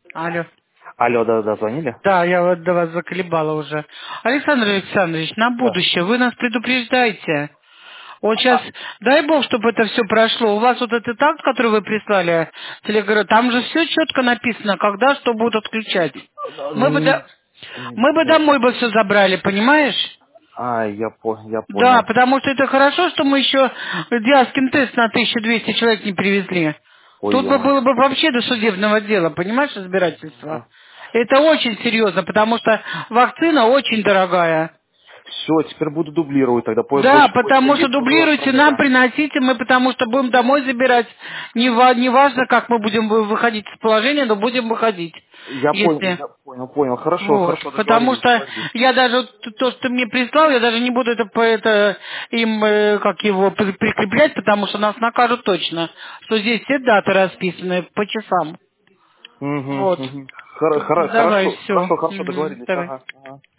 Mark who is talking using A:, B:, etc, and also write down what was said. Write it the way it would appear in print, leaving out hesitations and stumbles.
A: Алло.
B: Алло, да, звонили?
A: Да, я вот до вас заколебала уже. Александр Александрович, на
B: Да.
A: будущее вы нас предупреждайте. Вот сейчас, дай бог, чтобы это все прошло. У вас вот этот акт, который вы прислали, телеграм, там же все четко написано, когда что будут отключать. Мы бы,
B: Ну,
A: мы бы
B: да.
A: домой бы все забрали, понимаешь?
B: Я
A: Да,
B: понял.
A: потому что это хорошо, что мы еще Диаскин тест на 1200 человек не привезли.
B: Ой,
A: Тут бы
B: ё-моё.
A: было бы вообще до судебного дела, понимаешь, разбирательство.
B: Ага.
A: Это очень серьезно, потому что вакцина очень дорогая.
B: Все, теперь буду дублировать тогда.
A: Да,
B: Больше
A: потому что
B: есть буду вас
A: дублируйте, нам
B: проверять.
A: приносите, мы потому что будем домой забирать. Не важно, как мы будем выходить из положения, но будем выходить. Если...
B: Я понял.
A: Вот,
B: Хорошо,
A: потому
B: договорились,
A: что
B: договорились.
A: я даже то, что ты мне прислал, я даже не буду это им как его прикреплять, потому что нас накажут точно, что здесь все даты расписаны по часам.
B: Угу,
A: Вот.
B: угу.
A: Давай,
B: Хорошо,
A: все.
B: договорились.
A: Давай.
B: Ага.